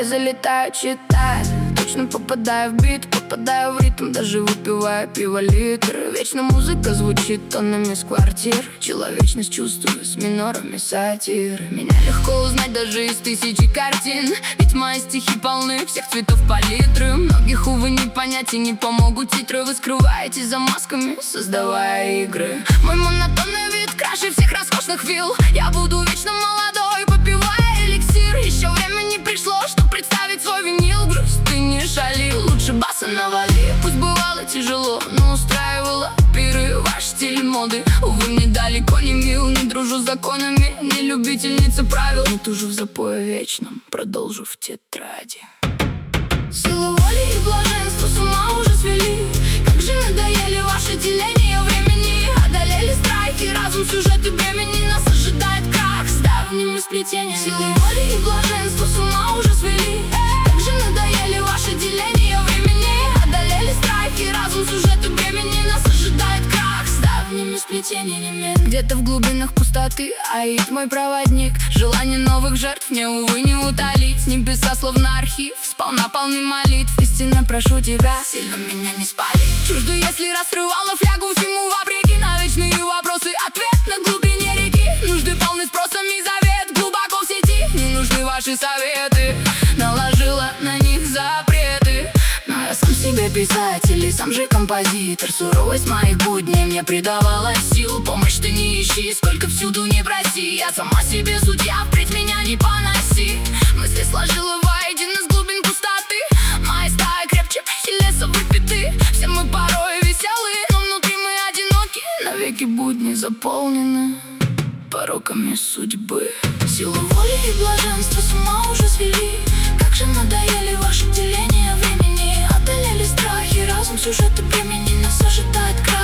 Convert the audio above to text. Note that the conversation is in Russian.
залетаю, читаю. Точно попадаю в бит, попадаю в ритм, даже выпивая пиво литр. Вечно музыка звучит тоннами с квартир. Человечность чувствую с минорами сатир. Меня легко узнать даже из тысячи картин, ведь мои стихи полны всех цветов палитры. Многих, увы, не понять и не помогут титры. Вы скрываетесь за масками, создавая игры. Мой монотонный вид краше всех роскошных вилл. Я буду вечно молодой, попивая эликсир. Еще время не пришло, чтоб представить свой винил. Грусть ты не шали, лучше баса навали. Пусть бывало тяжело, но устраивала пиры. Ваш стиль моды, увы, мне далеко не мил. Не дружу с законами, не любительница правил, но тужу в запое вечном, продолжу в тетради. Силу воли и блаженства с ума уже свели. Как же надоели ваши деления времени. Одолели страхи, разум, сюжеты бремени. Нас ожидает крах с давними сплетениями. Силу воли и блаженства с ума уже свели. Как же надоели ваши деления времени. Одолели страхи, разум, сюжеты бремени. Нас ожидает крах с давними сплетениями. Где-то в глубинах пустоты аид мой проводник. Желание новых жертв мне, увы, не утолить. Небеса словно архив, сполна полны молитв. Истинно прошу тебя, сильно меня не спали. Чужду, если рассрывала флягу всему вопреки. На вечные вопросы ответ на глубине реки. Нужды полны спросом и завет глубоко в сети. Не нужны ваши советы, наложила на них запреты. Но я сам себе писатель и сам же композитор. Суровость моих будней мне придавала сил. Помощь ты не ищи, сколько всюду не проси. Я сама себе судья, впредь меня не поноси. Мысли сложила воедино с глубин пустоты. Мои стаи крепче и леса выпиты. Все мы порой веселые, но внутри мы одиноки. Навеки будни заполнены пороками судьбы. Силу воли и блаженства с ума уже свели. Как же надоели ваши деления времени. Одолели страхи, разум, сюжеты бремени. Нас ожидает крах.